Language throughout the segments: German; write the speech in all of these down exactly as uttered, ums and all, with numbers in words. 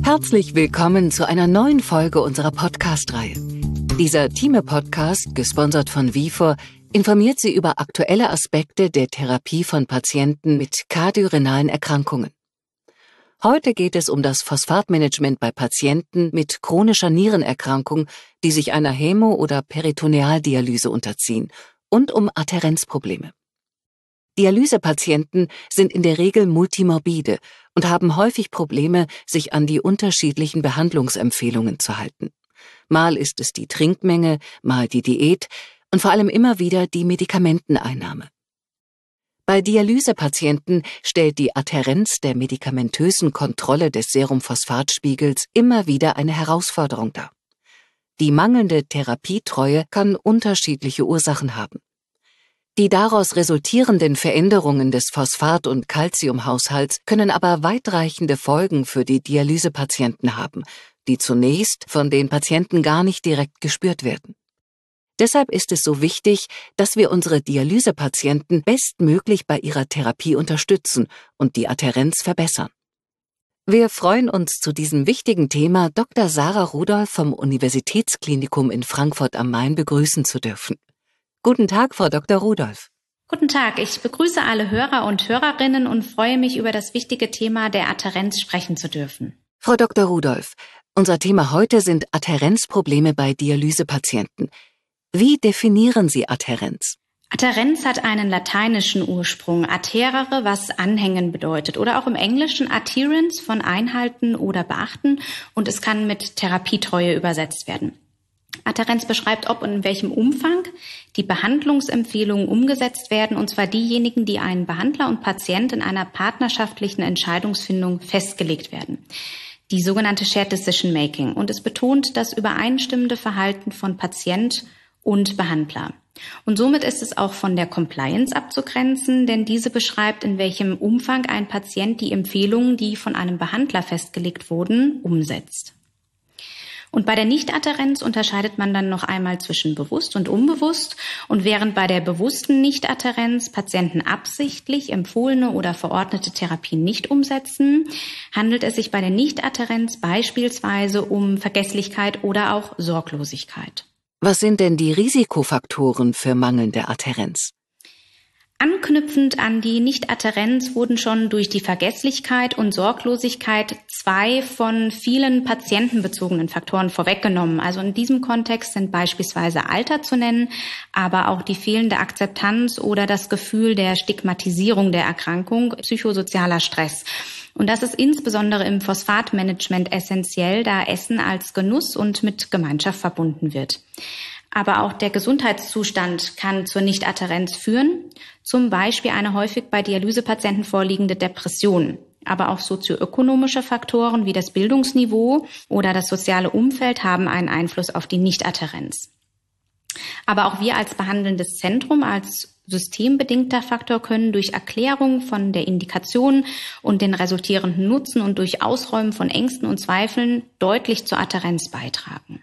Herzlich willkommen zu einer neuen Folge unserer Podcast-Reihe. Dieser Thieme-Podcast, gesponsert von Vifor, informiert Sie über aktuelle Aspekte der Therapie von Patienten mit kardiorenalen Erkrankungen. Heute geht es um das Phosphatmanagement bei Patienten mit chronischer Nierenerkrankung, die sich einer Hämo- oder Peritonealdialyse unterziehen, und um Adhärenzprobleme. Dialysepatienten sind in der Regel multimorbide und haben häufig Probleme, sich an die unterschiedlichen Behandlungsempfehlungen zu halten. Mal ist es die Trinkmenge, mal die Diät und vor allem immer wieder die Medikamenteneinnahme. Bei Dialysepatienten stellt die Adhärenz der medikamentösen Kontrolle des Serumphosphatspiegels immer wieder eine Herausforderung dar. Die mangelnde Therapietreue kann unterschiedliche Ursachen haben. Die daraus resultierenden Veränderungen des Phosphat- und Calciumhaushalts können aber weitreichende Folgen für die Dialysepatienten haben, die zunächst von den Patienten gar nicht direkt gespürt werden. Deshalb ist es so wichtig, dass wir unsere Dialysepatienten bestmöglich bei ihrer Therapie unterstützen und die Adhärenz verbessern. Wir freuen uns, zu diesem wichtigen Thema Doktor Sarah Rudolph vom Universitätsklinikum in Frankfurt am Main begrüßen zu dürfen. Guten Tag, Frau Doktor Rudolph. Guten Tag, ich begrüße alle Hörer und Hörerinnen und freue mich, über das wichtige Thema der Adhärenz sprechen zu dürfen. Frau Doktor Rudolph, unser Thema heute sind Adhärenzprobleme bei Dialysepatienten. Wie definieren Sie Adhärenz? Adhärenz hat einen lateinischen Ursprung, adhärere, was anhängen bedeutet, oder auch im Englischen adherence von einhalten oder beachten, und es kann mit Therapietreue übersetzt werden. Adhärenz beschreibt, ob und in welchem Umfang die Behandlungsempfehlungen umgesetzt werden, und zwar diejenigen, die einen Behandler und Patient in einer partnerschaftlichen Entscheidungsfindung festgelegt werden. Die sogenannte Shared Decision Making. Und es betont das übereinstimmende Verhalten von Patient und Behandler. Und somit ist es auch von der Compliance abzugrenzen, denn diese beschreibt, in welchem Umfang ein Patient die Empfehlungen, die von einem Behandler festgelegt wurden, umsetzt. Und bei der Nichtadhärenz unterscheidet man dann noch einmal zwischen bewusst und unbewusst. Und während bei der bewussten Nichtadhärenz Patienten absichtlich empfohlene oder verordnete Therapien nicht umsetzen, handelt es sich bei der Nichtadhärenz beispielsweise um Vergesslichkeit oder auch Sorglosigkeit. Was sind denn die Risikofaktoren für mangelnde Adhärenz? Anknüpfend an die Nichtadhärenz wurden schon durch die Vergesslichkeit und Sorglosigkeit zwei von vielen patientenbezogenen Faktoren vorweggenommen. Also in diesem Kontext sind beispielsweise Alter zu nennen, aber auch die fehlende Akzeptanz oder das Gefühl der Stigmatisierung der Erkrankung, psychosozialer Stress. Und das ist insbesondere im Phosphatmanagement essentiell, da Essen als Genuss und mit Gemeinschaft verbunden wird. Aber auch der Gesundheitszustand kann zur Nichtadhärenz führen, zum Beispiel eine häufig bei Dialysepatienten vorliegende Depression. Aber auch sozioökonomische Faktoren wie das Bildungsniveau oder das soziale Umfeld haben einen Einfluss auf die Nichtadhärenz. Aber auch wir als behandelndes Zentrum, als systembedingter Faktor können durch Erklärung von der Indikation und den resultierenden Nutzen und durch Ausräumen von Ängsten und Zweifeln deutlich zur Adhärenz beitragen.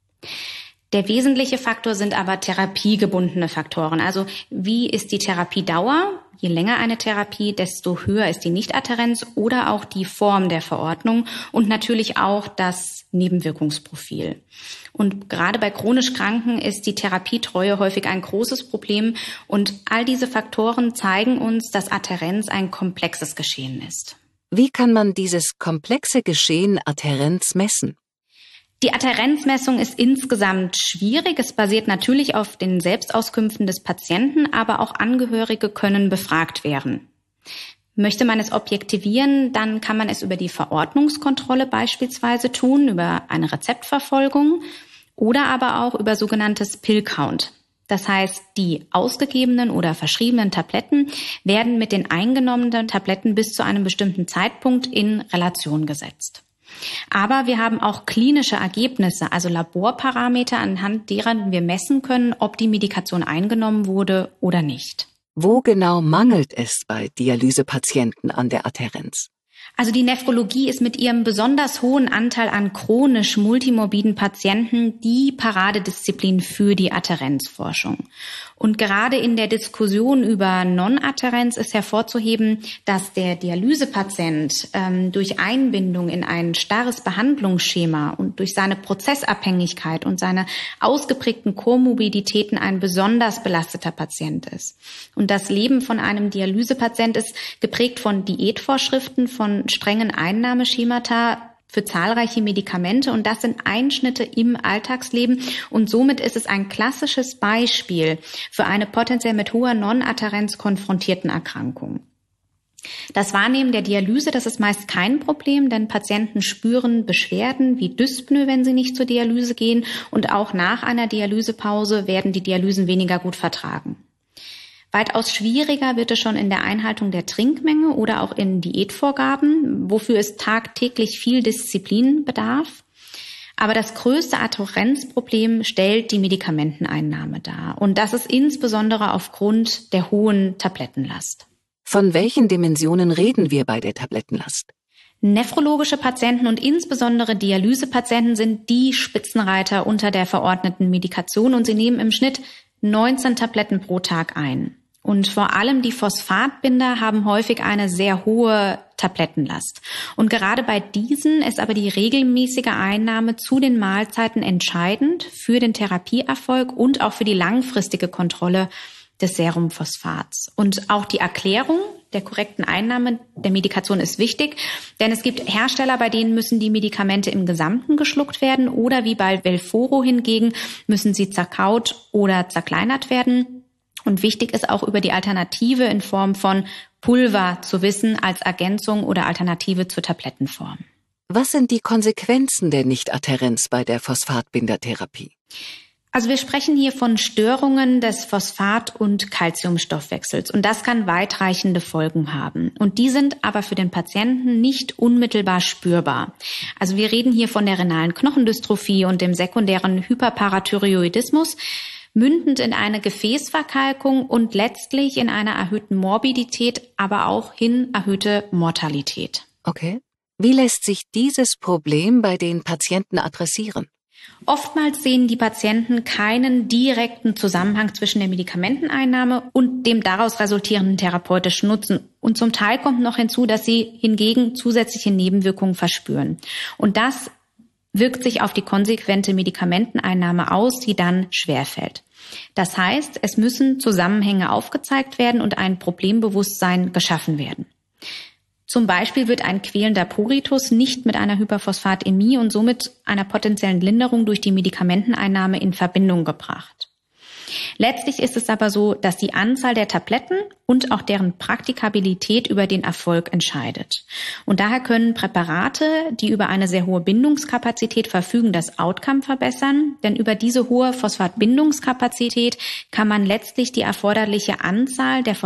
Der wesentliche Faktor sind aber therapiegebundene Faktoren. Also wie ist die Therapiedauer? Je länger eine Therapie, desto höher ist die Nichtadhärenz, oder auch die Form der Verordnung und natürlich auch das Nebenwirkungsprofil. Und gerade bei chronisch Kranken ist die Therapietreue häufig ein großes Problem, und all diese Faktoren zeigen uns, dass Adhärenz ein komplexes Geschehen ist. Wie kann man dieses komplexe Geschehen Adhärenz messen? Die Adhärenzmessung ist insgesamt schwierig. Es basiert natürlich auf den Selbstauskünften des Patienten, aber auch Angehörige können befragt werden. Möchte man es objektivieren, dann kann man es über die Verordnungskontrolle beispielsweise tun, über eine Rezeptverfolgung oder aber auch über sogenanntes Pill-Count. Das heißt, die ausgegebenen oder verschriebenen Tabletten werden mit den eingenommenen Tabletten bis zu einem bestimmten Zeitpunkt in Relation gesetzt. Aber wir haben auch klinische Ergebnisse, also Laborparameter, anhand derer wir messen können, ob die Medikation eingenommen wurde oder nicht. Wo genau mangelt es bei Dialysepatienten an der Adhärenz? Also die Nephrologie ist mit ihrem besonders hohen Anteil an chronisch multimorbiden Patienten die Paradedisziplin für die Adhärenzforschung. Und gerade in der Diskussion über Non-Adherenz ist hervorzuheben, dass der Dialysepatient ähm, durch Einbindung in ein starres Behandlungsschema und durch seine Prozessabhängigkeit und seine ausgeprägten Komorbiditäten ein besonders belasteter Patient ist. Und das Leben von einem Dialysepatient ist geprägt von Diätvorschriften, von strengen Einnahmeschemata für zahlreiche Medikamente, und das sind Einschnitte im Alltagsleben, und somit ist es ein klassisches Beispiel für eine potenziell mit hoher Non-Adherenz konfrontierten Erkrankung. Das Wahrnehmen der Dialyse, das ist meist kein Problem, denn Patienten spüren Beschwerden wie Dyspnoe, wenn sie nicht zur Dialyse gehen, und auch nach einer Dialysepause werden die Dialysen weniger gut vertragen. Weitaus schwieriger wird es schon in der Einhaltung der Trinkmenge oder auch in Diätvorgaben, wofür es tagtäglich viel Disziplin bedarf. Aber das größte Adhärenzproblem stellt die Medikamenteneinnahme dar. Und das ist insbesondere aufgrund der hohen Tablettenlast. Von welchen Dimensionen reden wir bei der Tablettenlast? Nephrologische Patienten und insbesondere Dialysepatienten sind die Spitzenreiter unter der verordneten Medikation, und sie nehmen im Schnitt neunzehn Tabletten pro Tag ein. Und vor allem die Phosphatbinder haben häufig eine sehr hohe Tablettenlast. Und gerade bei diesen ist aber die regelmäßige Einnahme zu den Mahlzeiten entscheidend für den Therapieerfolg und auch für die langfristige Kontrolle des Serumphosphats. Und auch die Erklärung der korrekten Einnahme der Medikation ist wichtig, denn es gibt Hersteller, bei denen müssen die Medikamente im Gesamten geschluckt werden, oder wie bei Velphoro hingegen müssen sie zerkaut oder zerkleinert werden. Und wichtig ist auch über die Alternative in Form von Pulver zu wissen als Ergänzung oder Alternative zur Tablettenform. Was sind die Konsequenzen der Nichtadhärenz bei der Phosphatbindertherapie? Also wir sprechen hier von Störungen des Phosphat- und Calciumstoffwechsels, und das kann weitreichende Folgen haben. Und die sind aber für den Patienten nicht unmittelbar spürbar. Also wir reden hier von der renalen Knochendystrophie und dem sekundären Hyperparathyroidismus, mündend in eine Gefäßverkalkung und letztlich in einer erhöhten Morbidität, aber auch hin erhöhte Mortalität. Okay. Wie lässt sich dieses Problem bei den Patienten adressieren? Oftmals sehen die Patienten keinen direkten Zusammenhang zwischen der Medikamenteneinnahme und dem daraus resultierenden therapeutischen Nutzen. Und zum Teil kommt noch hinzu, dass sie hingegen zusätzliche Nebenwirkungen verspüren. Und das wirkt sich auf die konsequente Medikamenteneinnahme aus, die dann schwerfällt. Das heißt, es müssen Zusammenhänge aufgezeigt werden und ein Problembewusstsein geschaffen werden. Zum Beispiel wird ein quälender Pruritus nicht mit einer Hyperphosphatämie und somit einer potenziellen Linderung durch die Medikamenteneinnahme in Verbindung gebracht. Letztlich ist es aber so, dass die Anzahl der Tabletten und auch deren Praktikabilität über den Erfolg entscheidet. Und daher können Präparate, die über eine sehr hohe Bindungskapazität verfügen, das Outcome verbessern, denn über diese hohe Phosphatbindungskapazität kann man letztlich die erforderliche Anzahl der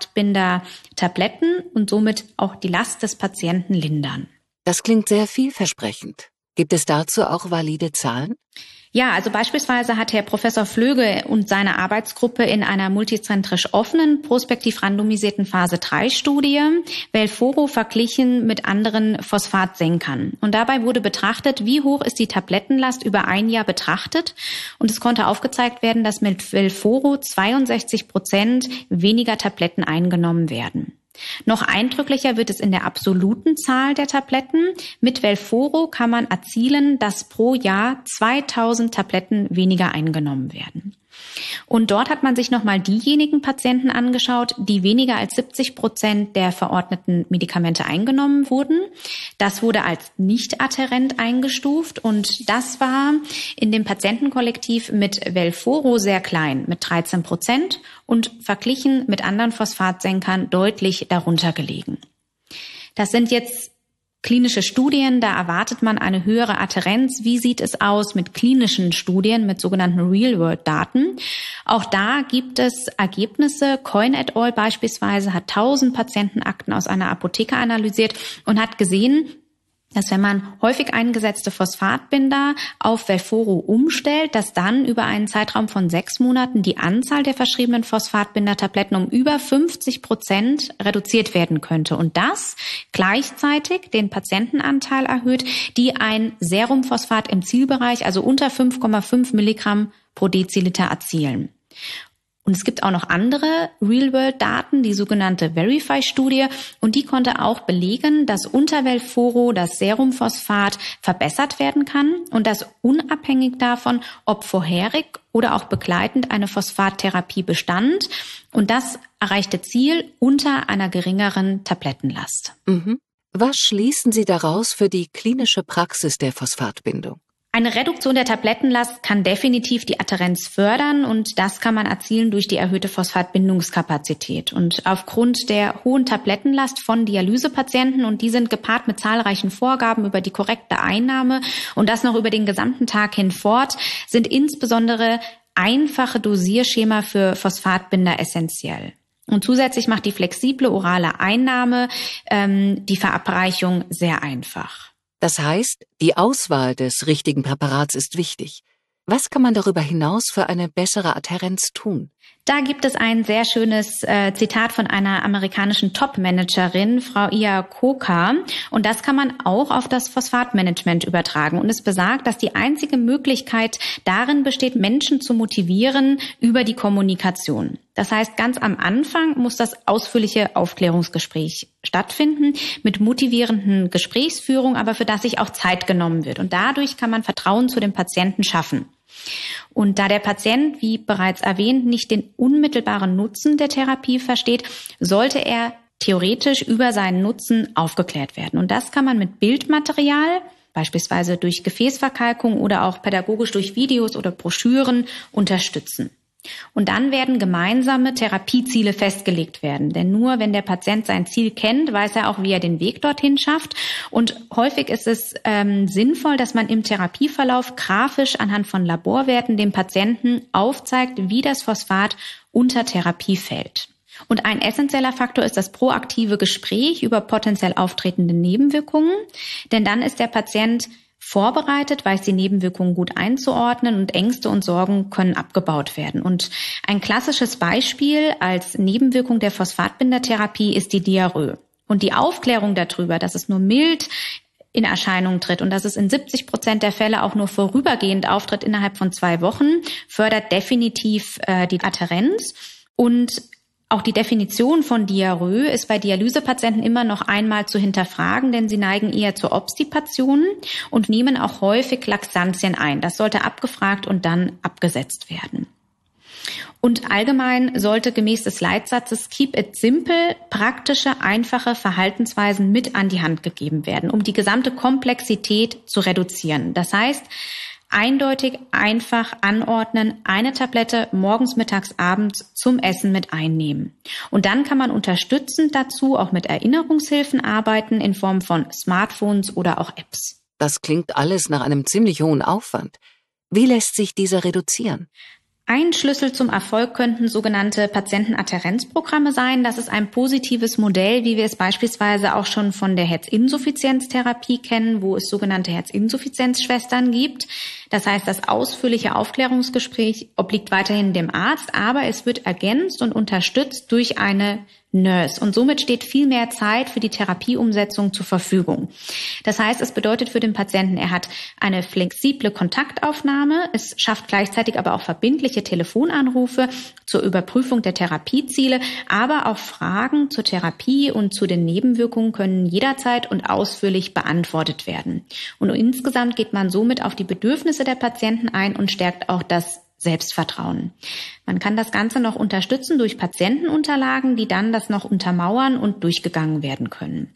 Phosphatbinder-Tabletten und somit auch die Last des Patienten lindern. Das klingt sehr vielversprechend. Gibt es dazu auch valide Zahlen? Ja, also beispielsweise hat Herr Professor Flöge und seine Arbeitsgruppe in einer multizentrisch offenen, prospektiv randomisierten Phase drei Studie Velphoro verglichen mit anderen Phosphatsenkern. Und dabei wurde betrachtet, wie hoch ist die Tablettenlast über ein Jahr betrachtet. Und es konnte aufgezeigt werden, dass mit Velphoro zweiundsechzig Prozent weniger Tabletten eingenommen werden. Noch eindrücklicher wird es in der absoluten Zahl der Tabletten. Mit Velphoro kann man erzielen, dass pro Jahr zweitausend Tabletten weniger eingenommen werden. Und dort hat man sich nochmal diejenigen Patienten angeschaut, die weniger als siebzig Prozent der verordneten Medikamente eingenommen wurden. Das wurde als nicht adhärent eingestuft, und das war in dem Patientenkollektiv mit Velphoro sehr klein, mit dreizehn Prozent, und verglichen mit anderen Phosphatsenkern deutlich darunter gelegen. Das sind jetzt klinische Studien, da erwartet man eine höhere Adhärenz. Wie sieht es aus mit klinischen Studien, mit sogenannten Real-World-Daten? Auch da gibt es Ergebnisse. Coyne et al. Beispielsweise hat tausend Patientenakten aus einer Apotheke analysiert und hat gesehen, dass wenn man häufig eingesetzte Phosphatbinder auf Velphoro umstellt, dass dann über einen Zeitraum von sechs Monaten die Anzahl der verschriebenen Phosphatbinder-Tabletten um über fünfzig Prozent reduziert werden könnte. Und das gleichzeitig den Patientenanteil erhöht, die ein Serumphosphat im Zielbereich, also unter fünf Komma fünf Milligramm pro Deziliter erzielen. Und es gibt auch noch andere Real-World-Daten, die sogenannte Verify-Studie. Und die konnte auch belegen, dass unter Velphoro das Serumphosphat verbessert werden kann. Und das unabhängig davon, ob vorherig oder auch begleitend eine Phosphattherapie bestand. Und das erreichte Ziel unter einer geringeren Tablettenlast. Mhm. Was schließen Sie daraus für die klinische Praxis der Phosphatbindung? Eine Reduktion der Tablettenlast kann definitiv die Adhärenz fördern und das kann man erzielen durch die erhöhte Phosphatbindungskapazität. Und aufgrund der hohen Tablettenlast von Dialysepatienten, und die sind gepaart mit zahlreichen Vorgaben über die korrekte Einnahme und das noch über den gesamten Tag hinfort, sind insbesondere einfache Dosierschema für Phosphatbinder essentiell. Und zusätzlich macht die flexible orale Einnahme ähm, die Verabreichung sehr einfach. Das heißt, die Auswahl des richtigen Präparats ist wichtig. Was kann man darüber hinaus für eine bessere Adhärenz tun? Da gibt es ein sehr schönes äh, Zitat von einer amerikanischen Top-Managerin, Frau Iacocca. Und das kann man auch auf das Phosphatmanagement übertragen. Und es besagt, dass die einzige Möglichkeit darin besteht, Menschen zu motivieren über die Kommunikation. Das heißt, ganz am Anfang muss das ausführliche Aufklärungsgespräch stattfinden mit motivierenden Gesprächsführung, aber für das sich auch Zeit genommen wird. Und dadurch kann man Vertrauen zu dem Patienten schaffen. Und da der Patient, wie bereits erwähnt, nicht den unmittelbaren Nutzen der Therapie versteht, sollte er theoretisch über seinen Nutzen aufgeklärt werden. Und das kann man mit Bildmaterial, beispielsweise durch Gefäßverkalkung oder auch pädagogisch durch Videos oder Broschüren unterstützen. Und dann werden gemeinsame Therapieziele festgelegt werden. Denn nur wenn der Patient sein Ziel kennt, weiß er auch, wie er den Weg dorthin schafft. Und häufig ist es ähm, sinnvoll, dass man im Therapieverlauf grafisch anhand von Laborwerten dem Patienten aufzeigt, wie das Phosphat unter Therapie fällt. Und ein essentieller Faktor ist das proaktive Gespräch über potenziell auftretende Nebenwirkungen. Denn dann ist der Patient vorbereitet, weiß die Nebenwirkungen gut einzuordnen und Ängste und Sorgen können abgebaut werden. Und ein klassisches Beispiel als Nebenwirkung der Phosphatbindertherapie ist die Diarrhoe. Und die Aufklärung darüber, dass es nur mild in Erscheinung tritt und dass es in siebzig Prozent der Fälle auch nur vorübergehend auftritt innerhalb von zwei Wochen, fördert definitiv äh, die Adhärenz. Und auch die Definition von Diarrhoe ist bei Dialysepatienten immer noch einmal zu hinterfragen, denn sie neigen eher zur Obstipation und nehmen auch häufig Laxantien ein. Das sollte abgefragt und dann abgesetzt werden. Und allgemein sollte gemäß des Leitsatzes Keep it simple praktische, einfache Verhaltensweisen mit an die Hand gegeben werden, um die gesamte Komplexität zu reduzieren. Das heißt, eindeutig, einfach anordnen, eine Tablette morgens, mittags, abends zum Essen mit einnehmen. Und dann kann man unterstützend dazu auch mit Erinnerungshilfen arbeiten in Form von Smartphones oder auch Apps. Das klingt alles nach einem ziemlich hohen Aufwand. Wie lässt sich dieser reduzieren? Ein Schlüssel zum Erfolg könnten sogenannte Patientenadhärenzprogramme sein. Das ist ein positives Modell, wie wir es beispielsweise auch schon von der Herzinsuffizienztherapie kennen, wo es sogenannte Herzinsuffizienzschwestern gibt. Das heißt, das ausführliche Aufklärungsgespräch obliegt weiterhin dem Arzt, aber es wird ergänzt und unterstützt durch eine Nurse. Und somit steht viel mehr Zeit für die Therapieumsetzung zur Verfügung. Das heißt, es bedeutet für den Patienten, er hat eine flexible Kontaktaufnahme. Es schafft gleichzeitig aber auch verbindliche Telefonanrufe zur Überprüfung der Therapieziele. Aber auch Fragen zur Therapie und zu den Nebenwirkungen können jederzeit und ausführlich beantwortet werden. Und insgesamt geht man somit auf die Bedürfnisse der Patienten ein und stärkt auch das Selbstvertrauen. Man kann das Ganze noch unterstützen durch Patientenunterlagen, die dann das noch untermauern und durchgegangen werden können.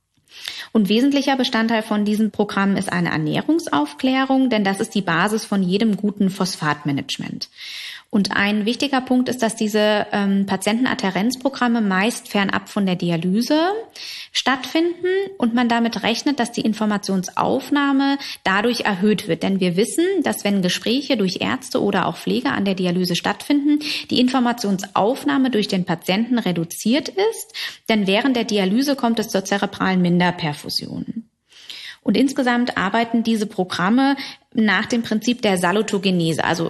Und wesentlicher Bestandteil von diesem Programm ist eine Ernährungsaufklärung, denn das ist die Basis von jedem guten Phosphatmanagement. Und ein wichtiger Punkt ist, dass diese ähm, Patientenadhärenzprogramme meist fernab von der Dialyse stattfinden und man damit rechnet, dass die Informationsaufnahme dadurch erhöht wird. Denn wir wissen, dass wenn Gespräche durch Ärzte oder auch Pfleger an der Dialyse stattfinden, die Informationsaufnahme durch den Patienten reduziert ist, denn während der Dialyse kommt es zur zerebralen Minderperfusion. Und insgesamt arbeiten diese Programme nach dem Prinzip der Salutogenese, also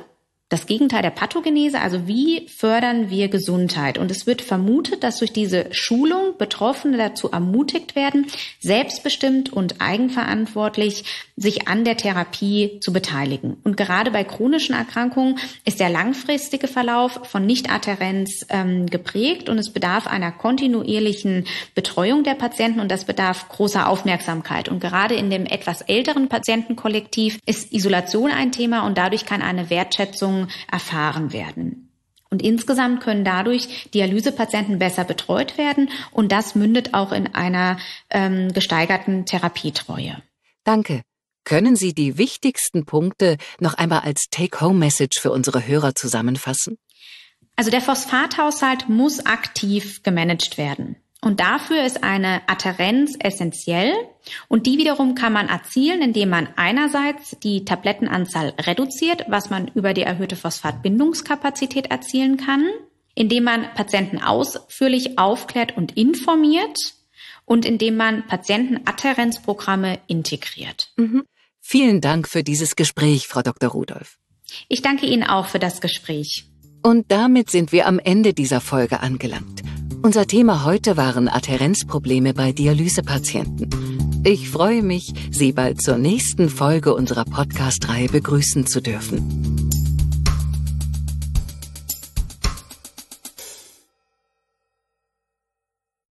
das Gegenteil der Pathogenese, also wie fördern wir Gesundheit? Und es wird vermutet, dass durch diese Schulung Betroffene dazu ermutigt werden, selbstbestimmt und eigenverantwortlich sich an der Therapie zu beteiligen. Und gerade bei chronischen Erkrankungen ist der langfristige Verlauf von Nichtadhärenz ähm, geprägt und es bedarf einer kontinuierlichen Betreuung der Patienten und das bedarf großer Aufmerksamkeit. Und gerade in dem etwas älteren Patientenkollektiv ist Isolation ein Thema und dadurch kann eine Wertschätzung erfahren werden. Und insgesamt können dadurch Dialysepatienten besser betreut werden und das mündet auch in einer ähm, gesteigerten Therapietreue. Danke. Können Sie die wichtigsten Punkte noch einmal als Take-Home-Message für unsere Hörer zusammenfassen? Also der Phosphathaushalt muss aktiv gemanagt werden. Und dafür ist eine Adhärenz essentiell und die wiederum kann man erzielen, indem man einerseits die Tablettenanzahl reduziert, was man über die erhöhte Phosphatbindungskapazität erzielen kann, indem man Patienten ausführlich aufklärt und informiert und indem man Patientenadhärenzprogramme integriert. Mhm. Vielen Dank für dieses Gespräch, Frau Doktor Rudolph. Ich danke Ihnen auch für das Gespräch. Und damit sind wir am Ende dieser Folge angelangt. Unser Thema heute waren Adhärenzprobleme bei Dialysepatienten. Ich freue mich, Sie bald zur nächsten Folge unserer Podcast-Reihe begrüßen zu dürfen.